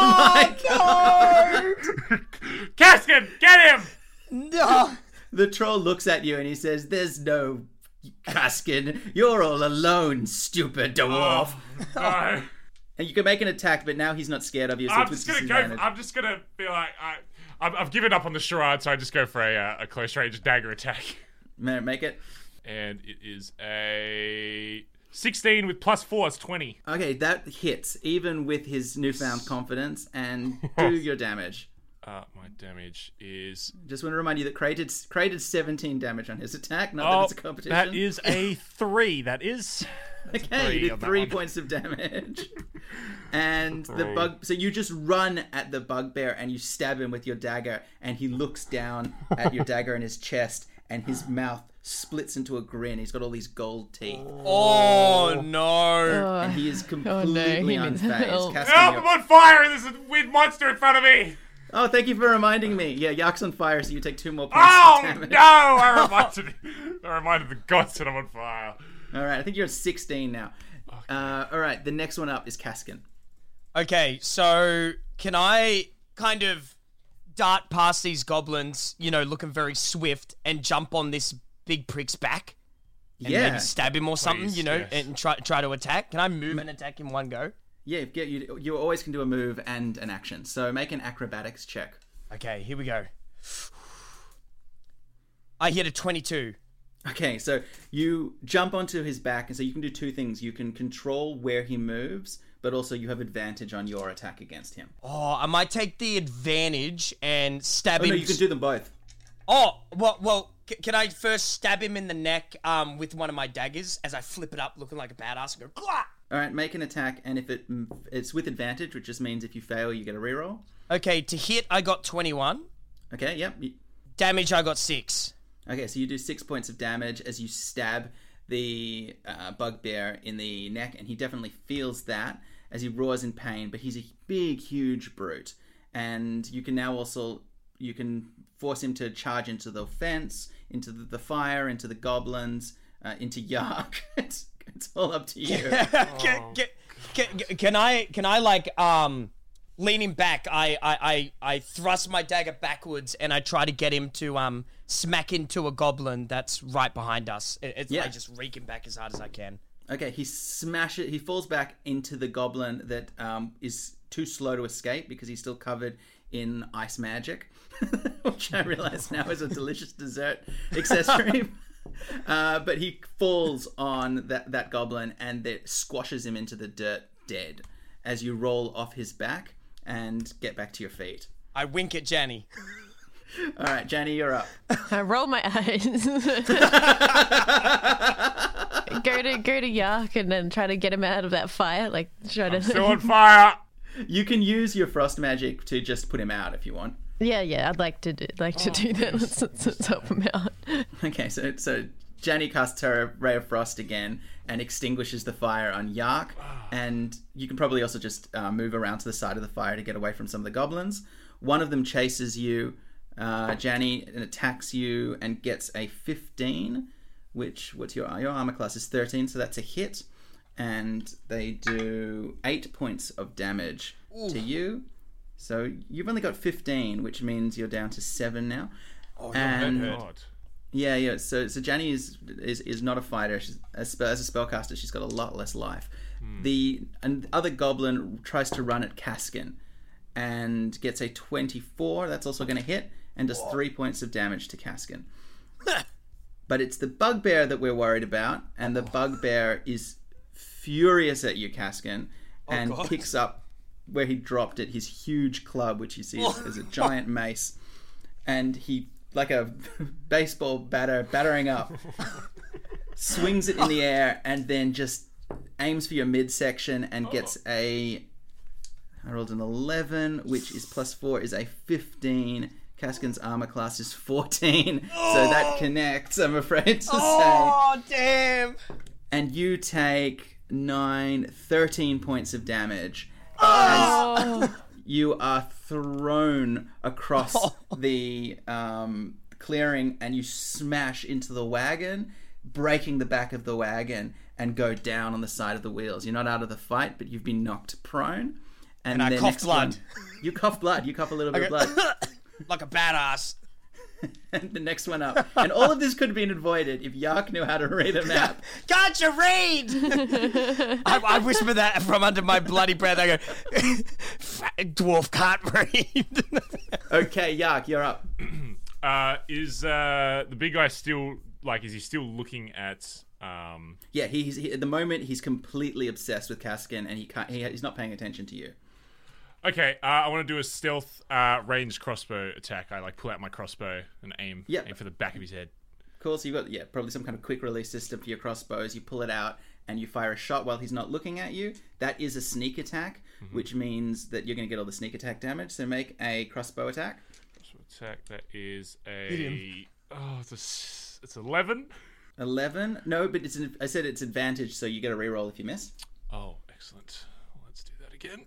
Oh, Kaskin, get him! no. The troll looks at you and he says, "There's no Kaskin. You're all alone, stupid dwarf." No. And you can make an attack, but now he's not scared of you. So I'm it's with just gonna go. disadvantage. I'm just gonna be like, I, I've, I've given up on the charade, so I just go for a, uh, a close range dagger attack, Ma- Make it. and it is a sixteen with plus four. It's twenty. Okay, that hits, even with his newfound confidence, and do your damage. Uh, my damage is. Just want to remind you that created created seventeen damage on his attack. Not that Oh, it's a competition. that is a three. That is. okay. three You did on that three one. points of damage, and the Three. bug. So you just run at the bugbear and you stab him with your dagger, and he looks down at your dagger in his chest, and his mouth splits into a grin. He's got all these gold teeth, Oh no. and he is Oh, completely no, he needs unfazed. help. Casting Help! your- I'm on fire, and there's a weird monster in front of me. Oh, thank you for reminding me. Yeah, Yak's on fire, so you take two more points Oh of damage. no! I reminded, I reminded the gods that I'm on fire. All right, I think you're at sixteen now. Uh, all right, the next one up is Kaskin. Okay, so can I kind of dart past these goblins, you know, looking very swift, and jump on this big prick's back? And Yeah, maybe stab him or something, Please, you know, yes. and try try to attack. Can I move and attack in one go? yeah. Get you. You always can do a move and an action. So make an acrobatics check. Okay, here we go. I hit a twenty-two. Okay, so you jump onto his back, and so you can do two things. You can control where he moves, but also you have advantage on your attack against him. Oh, I might take the advantage and stab Oh him. no, you can do them both. Oh, well, well, c- can I first stab him in the neck um, with one of my daggers as I flip it up, looking like a badass, and go, "Gwah!" All right, make an attack, and if it mm, it's with advantage, which just means if you fail, you get a reroll. Okay, to hit, I got twenty-one. Okay, yep. you- Damage, I got six. Okay, so you do six points of damage as you stab the uh, bugbear in the neck, and he definitely feels that as he roars in pain. But he's a big, huge brute, and you can now also you can force him to charge into the fence, into the, the fire, into the goblins, uh, into Yark. it's it's all up to you. can, can, can, can I, can I like, um, leaning back, I, I, I, I thrust my dagger backwards and I try to get him to, um, smack into a goblin that's right behind us. It, it's Yeah. I just rake him back as hard as I can. Okay, he smashes. He falls back into the goblin that um, is too slow to escape because he's still covered in ice magic, which I realize now is a delicious dessert accessory. uh, but he falls on that that goblin and it squashes him into the dirt, dead. as you roll off his back and get back to your feet. I wink at Janny. All right, Janny, you're up. I roll my eyes. go to go to Yark and then try to get him out of that fire. Like try to. Still on fire. You can use your frost magic to just put him out if you want. Yeah, yeah. I'd like to do, like to Oh, do that. yes. Let's, let's, let's help him out. Okay, so so Janny casts her Ray of Frost again and extinguishes the fire on Yark. And you can probably also just uh, move around to the side of the fire to get away from some of the goblins. One of them chases you, uh, Janny, and attacks you and gets a fifteen, which, what's your, your armor class is thirteen, so that's a hit. And they do eight points of damage Ooh. to you. So you've only got fifteen, which means you're down to seven now. Oh, and that hurt. God. yeah, yeah. So, so Janny is is is not a fighter. She's as, as a spellcaster, she's got a lot less life. Hmm. The and the other goblin tries to run at Kaskin, and gets a twenty-four. That's also going to hit, and does three points of damage to Kaskin. But it's the bugbear that we're worried about, and the bugbear is furious at you, Kaskin, and God. picks up where he dropped it, his huge club, which you see is, is a giant mace, and he, like a baseball batter, battering up, swings it in the air, and then just aims for your midsection and gets a, I rolled an eleven, which is plus four, is a fifteen. Kaskin's armor class is fourteen, so that connects, I'm afraid to Oh, damn. say. And you take nine, thirteen points of damage. Oh. As you are thrown across the um, clearing and you smash into the wagon, breaking the back of the wagon and go down on the side of the wheels. You're not out of the fight, but you've been knocked prone. And I the cough next blood. one- you cough blood. You cough a little bit of I blood. go, like a badass. And the next one up. And all of this could have been avoided if Yark knew how to read a map. Can't you read? I, I whisper that from under my bloody breath. I go, "Fat dwarf can't read." Okay, Yark, you're up. Uh, is uh, the big guy still like? Is he still looking at? Um... Yeah, he's he, at the moment he's completely obsessed with Kaskin, and he can't. He, he's not paying attention to you. Okay, uh, I want to do a stealth uh, ranged crossbow attack. I like pull out my crossbow and aim, Yep. aim for the back of his head. Cool. So you've got yeah probably some kind of quick release system for your crossbows. You pull it out and you fire a shot while he's not looking at you. That is a sneak attack, mm-hmm. which means that you're going to get all the sneak attack damage. So make a crossbow attack. Crossbow attack. That is a oh, it's a s- it's eleven. Eleven. No, but it's an, I said it's advantage, so you get a reroll if you miss. Oh, excellent. Let's do that again.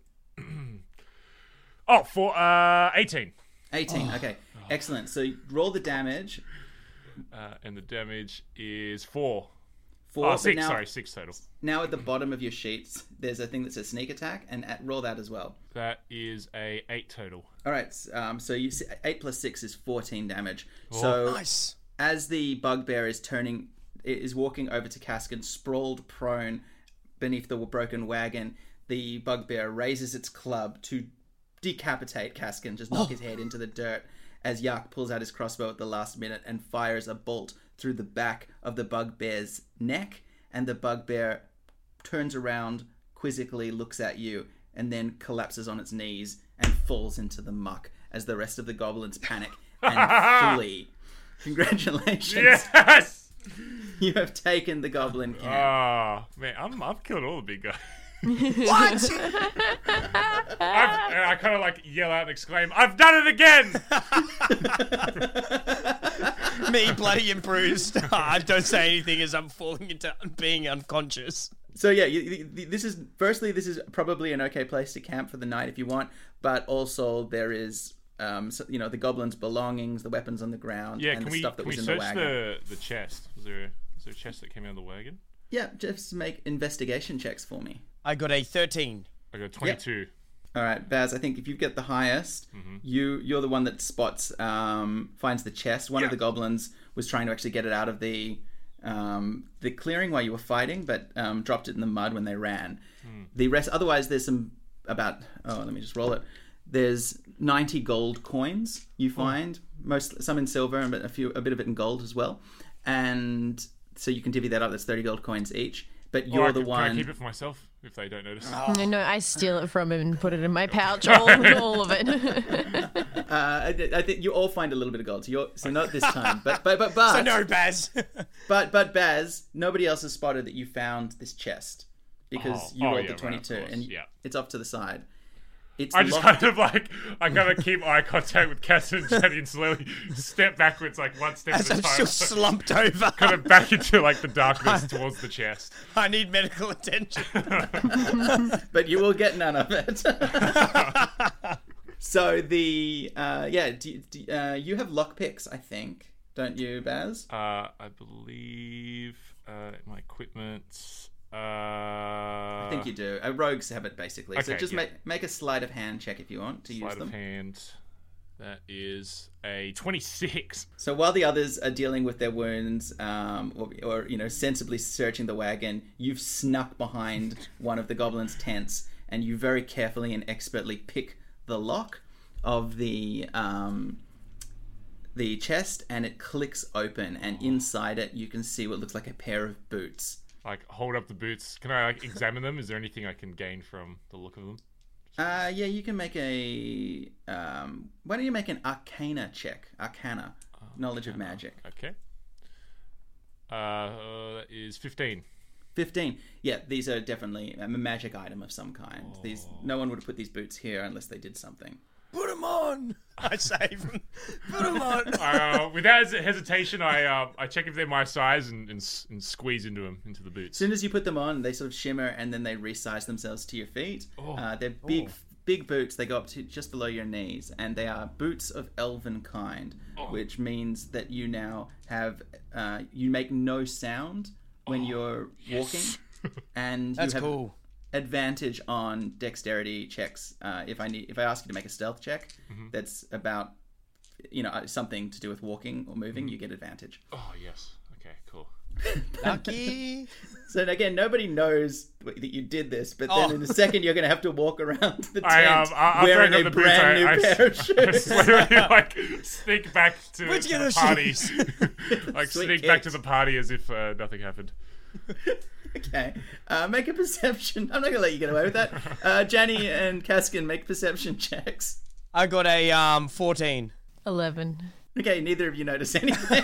Oh, for uh, eighteen. eighteen. Oh. Okay, excellent. So roll the damage. Uh, and the damage is four. Four. Oh, but six. now, Sorry, six total. Now at the bottom of your sheets, there's a thing that says sneak attack, and at, roll that as well. That is a eight total. All right. Um, so you see, eight plus six is fourteen damage. Oh. So Nice. as the bugbear is turning, is walking over to Kaskin, sprawled prone beneath the broken wagon, the bugbear raises its club to decapitate Kaskin, just knock his head into the dirt, as Yark pulls out his crossbow at the last minute and fires a bolt through the back of the bugbear's neck, and the bugbear turns around, quizzically looks at you, and then collapses on its knees and falls into the muck as the rest of the goblins panic and flee. Congratulations. Yes! You have taken the goblin camp. Ah, man, I'm, I've killed all the big guys. What? I've, and I kind of like yell out and exclaim, "I've done it again!" Me, bloody and bruised. I don't say anything as I'm falling into being unconscious. So yeah, you, you- this is firstly this is probably an okay place to camp for the night if you want, but also there is um so, you know the goblins' belongings, the weapons on the ground, Yeah, and can the we stuff that can we was in the search wagon. the the chest? Was there a, was there a chest that came out of the wagon? Yeah, just make investigation checks for me. I got a thirteen. I got twenty-two. All right, Baz. I think if you get the highest, Mm-hmm. you you're the one that spots um finds the chest. One of Yeah. the goblins was trying to actually get it out of the um the clearing while you were fighting, but um dropped it in the mud when they ran. Hmm. The rest, otherwise, there's some about. Oh, let me just roll it. There's ninety gold coins you find, most some in silver and a few a bit of it in gold as well, and so you can divvy that up. That's thirty gold coins each. But you're Or I the could- one. Can I keep it for myself? if they don't notice. No, no, I steal it from him and put it in my pouch, all, all of it. Uh, I, I think you all find a little bit of gold. So, you're, so not this time, but but but but So no, Baz. but but Baz, nobody else has spotted that you found this chest because Oh, you oh, rolled yeah, the twenty-two, right, of course, and yeah. it's off to the side. It's I just locked. kind of like, I gotta keep eye contact with Cass and Jenny and slowly step backwards, like one step As at a I'm time. still slumped over. Kind of back into like the darkness towards the chest. I need medical attention. But you will get none of it. So the uh, yeah, do, do, uh, you have lockpicks, I think, don't you, Baz? Uh, I believe uh, my equipment. Uh, I think you do. Uh, rogues have it basically. so okay, just yeah. make make a sleight of hand check if you want to use Sleight them. of hand. That is a twenty-six. So while the others are dealing with their wounds, um, or, or you know, sensibly searching the wagon, you've snuck behind one of the goblins' tents, and you very carefully and expertly pick the lock of the um, the chest, and it clicks open, and inside it you can see what looks like a pair of boots. Like, hold up the boots. Can I like examine them? Is there anything I can gain from the look of them? Uh, yeah, you can make a. Um, why don't you make an Arcana check? Arcana, knowledge of magic. Okay. Uh, that is fifteen. Fifteen. Yeah, these are definitely a magic item of some kind. These, no one would have put these boots here unless they did something. Put him on. I save him. Put him on. Uh, without hesitation, I uh, I check if they're my size and, and s- and squeeze into them into the As boots. soon as you put them on, they sort of shimmer and then they resize themselves to your feet. Uh, they're big, big boots. They go up to just below your knees, and they are boots of elven kind, which means that you now have uh, you make no sound when you're walking, and That's you have cool. advantage on dexterity checks. Uh, if I need, if I ask you to make a stealth check, that's about you know something to do with walking or moving, you get advantage. Oh yes. Okay. Cool. Lucky. So again, nobody knows that you did this, but then Oh. in a second you're going to have to walk around the tent I um I, wearing after I a got the boots, brand I, new I, pair of I shoes. slowly like sneak back to, Where'd to you get the those party, shoes? like Sweet sneak back to kicks. the party as if uh, nothing happened. Okay, uh, make a perception. I'm not going to let you get away with that. Uh, Janny and Kaskin, make perception checks. I got a um fourteen. Eleven. Okay, neither of you notice anything.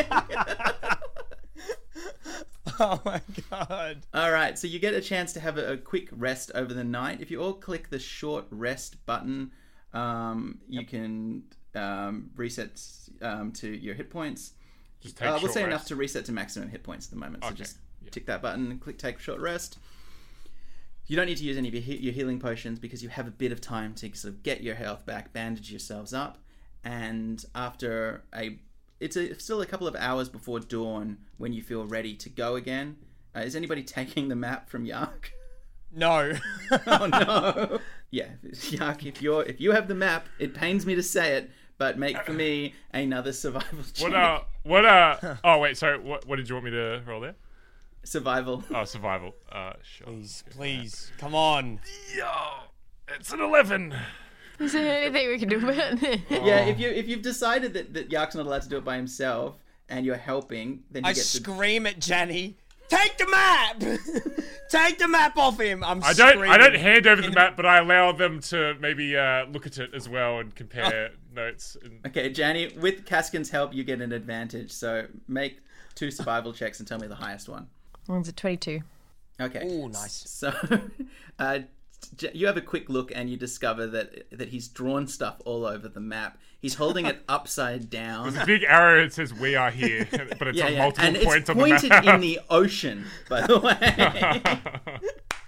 Oh my god. All right, so you get a chance to have a, a quick rest over the night. If you all click the short rest button, um, you can um, reset um, to your hit points. Just take Uh, we'll short say enough rest. to reset to maximum hit points at the moment. So Okay, just yeah. tick that button and click take short rest. You don't need to use any of your, he- your healing potions because you have a bit of time to sort of get your health back, bandage yourselves up, and after a, it's a, still a couple of hours before dawn when you feel ready to go again. Uh, is anybody taking the map from Yark? No. Oh no! Yeah, Yark, if you're if you have the map, it pains me to say it, but make for me another survival check. What uh what uh oh wait, sorry, what what did you want me to roll there? Survival. Oh, survival. Uh sure. Please, please. Come on. Yo, it's an eleven. Is there anything we can do about it? Yeah, if you if you've decided that, that Yark's not allowed to do it by himself and you're helping, then you I get to scream at Janny. Take the map! Take the map off him! I'm I don't I don't screaming. hand over the map, but I allow them to maybe uh, look at it as well and compare notes. And... Okay, Janny, with Kaskin's help, you get an advantage. So make two survival checks and tell me the highest one. One's a twenty-two. Okay. Ooh, nice. So, uh, J- you have a quick look and you discover that that he's drawn stuff all over the map. He's holding it upside down. Big arrow that says "We are here," but it's Yeah, on yeah, multiple and points it's on the pointed map. in the ocean, by the way.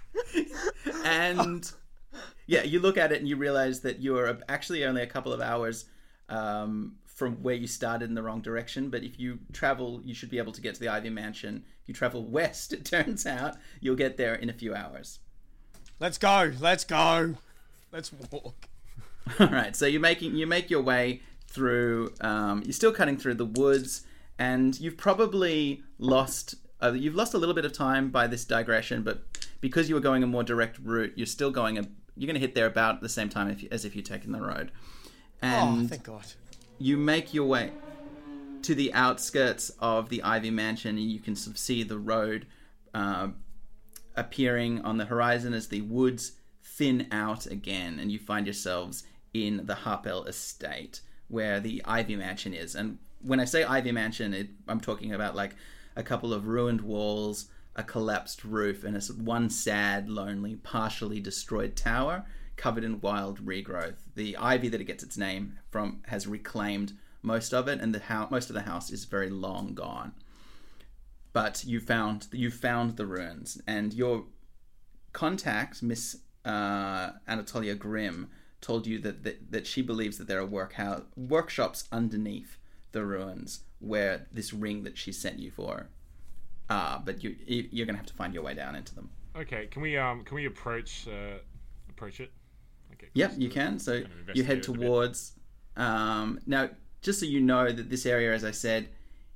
And yeah, you look at it and you realize that you are actually only a couple of hours um, from where you started in the wrong direction. But if you travel, you should be able to get to the Ivy Mansion. If you travel west, it turns out, you'll get there in a few hours. Let's go. Let's go. Let's walk. All right, so you're making you make your way through. Um, you're still cutting through the woods, and you've probably lost. Uh, you've lost a little bit of time by this digression, but because you were going a more direct route, you're still going. A, you're going to hit there about the same time if you, as if you're taking the road, and Oh, thank God. you make your way to the outskirts of the Ivy Mansion, and you can sort of see the road uh, appearing on the horizon as the woods thin out again, and you find yourselves in the Harpel estate, where the Ivy Mansion is. And when I say Ivy Mansion, it, I'm talking about like a couple of ruined walls, a collapsed roof, and a one sad, lonely, partially destroyed tower covered in wild regrowth. The ivy that it gets its name from has reclaimed most of it, and the house, most of the house is very long gone. But you found you found the ruins, and your contact, Miss uh, Anatolia Grimm, told you that, that that she believes that there are workhouse workshops underneath the ruins where this ring that she sent you for. Ah, but you you're gonna have to find your way down into them. Okay, can we um can we approach uh, approach it? Okay. Yep, you can. So you head towards. Um, now, just so you know that this area, as I said,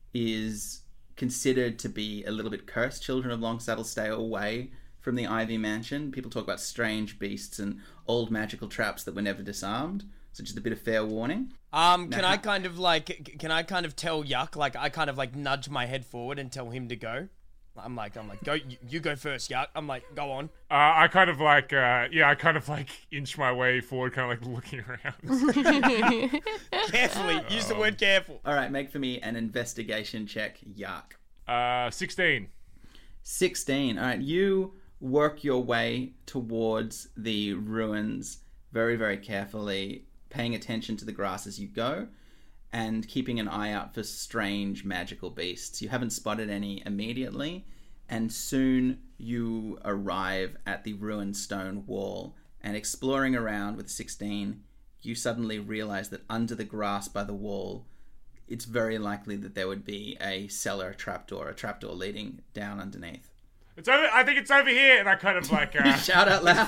is considered to be a little bit cursed. Children of Longsaddle stay away from the Ivy Mansion. People talk about strange beasts and old magical traps that were never disarmed. So just a bit of fair warning. Um, can now, I kind of like, can I kind of tell Yuck, like I kind of like nudge my head forward and tell him to go? I'm like, I'm like, go, you, you go first, Yuck. I'm like, go on. Uh, I kind of like, uh, yeah, I kind of like inch my way forward, kind of like looking around. Carefully, use the word careful. All right, make for me an investigation check, Yuck. Uh, sixteen. sixteen. All right, you work your way towards the ruins very, very carefully, paying attention to the grass as you go, and keeping an eye out for strange magical beasts. You haven't spotted any immediately, and soon you arrive at the ruined stone wall, and exploring around with sixteen, you suddenly realize that under the grass by the wall, it's very likely that there would be a cellar trapdoor, a trapdoor leading down underneath. It's over. I think it's over here, and I kind of like uh, shout out loud.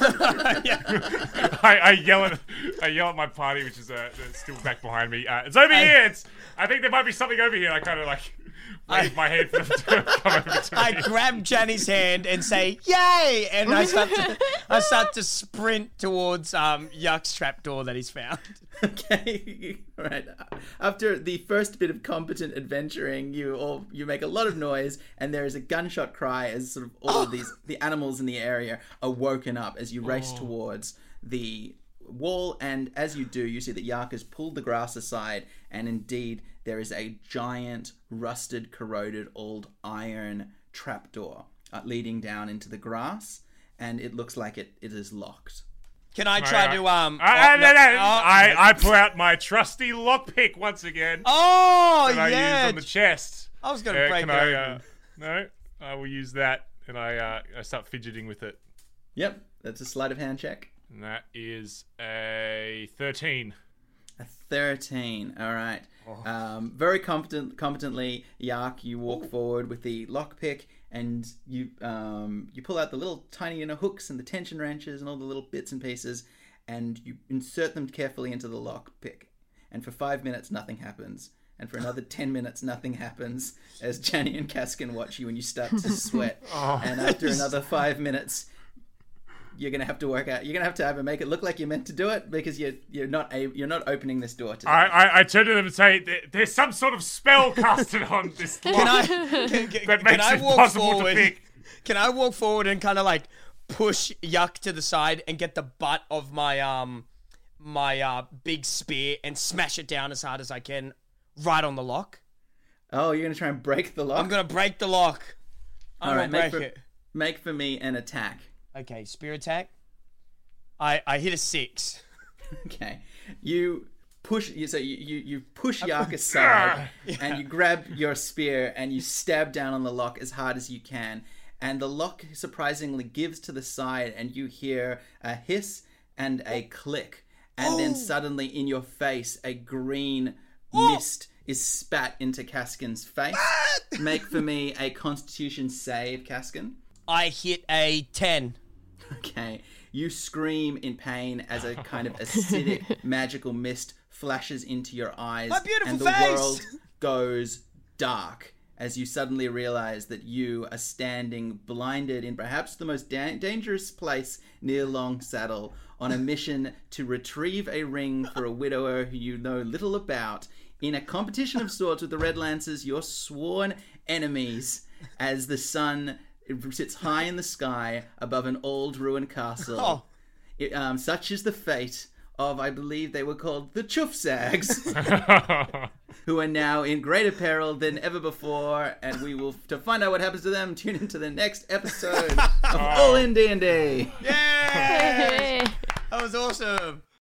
I, I yell at I yell at my party, which is uh, still back behind me. Uh, it's over I, here. It's. I think there might be something over here. I kind of like wave I, my hand for them to come over to I me. I grab Janny's hand and say, "Yay!" And I start to I start to sprint towards um, Yuck's trapdoor that he's found. Okay, all right. After the first bit of competent adventuring, you all you make a lot of noise, and there is a gunshot cry as sort of all oh. of these the animals in the area are woken up as you race oh. towards the wall. And as you do, you see that Yark has pulled the grass aside, and indeed there is a giant, rusted, corroded, old iron trapdoor uh, leading down into the grass, and it looks like it, it is locked. Can I try I, to, um... I, oh, no, no, no, I, I pull out my trusty lockpick once again. Oh, that yeah. I use on the chest. I was going to uh, break can it I, open. uh, No, I will use that, and I, uh, I start fidgeting with it. Yep, that's a sleight of hand check. And that is a thirteen. A thirteen, all right. Oh. Um, very competent, competently, Yark, you walk Ooh. forward with the lockpick, and you um, you pull out the little tiny you know, hooks and the tension wrenches and all the little bits and pieces, and you insert them carefully into the lockpick. And for five minutes, nothing happens. And for another ten minutes, nothing happens as Janny and Kaskin watch you and you start to sweat. Oh. And after another five minutes... You're gonna have to work out. You're gonna have to either make it look like you're meant to do it because you're you're not a, you're not opening this door today. I, I I turn to them and say, "There's some sort of spell casted on this lock can I, can, can, that makes can I it walk possible forward, to pick." Can I walk forward and kind of like push Yuck to the side and get the butt of my um my uh big spear and smash it down as hard as I can, right on the lock? Oh, you're gonna try and break the lock? I'm gonna break the lock. I'm All right, gonna make break for, it. Make for me an attack. Okay, spear attack. I, I hit a six. Okay, you push. You so you you, you push Yark aside, yeah. and you grab your spear and you stab down on the lock as hard as you can. And the lock surprisingly gives to the side, and you hear a hiss and a click, and oh. then suddenly in your face a green oh. mist is spat into Kaskin's face. Make for me a Constitution save, Kaskin. I hit a ten. Okay. You scream in pain as a kind of acidic magical mist flashes into your eyes. My beautiful and the face! world goes dark as you suddenly realize that you are standing blinded in perhaps the most da- dangerous place near Longsaddle on a mission to retrieve a ring for a widower who you know little about in a competition of sorts with the Red Lancers, your sworn enemies, as the sun It sits high in the sky above an old ruined castle. Oh. It, um, such is the fate of, I believe they were called the Chuffsags, who are now in greater peril than ever before. And we will, to find out what happens to them, tune into the next episode of All in D and D. Yeah! That was awesome.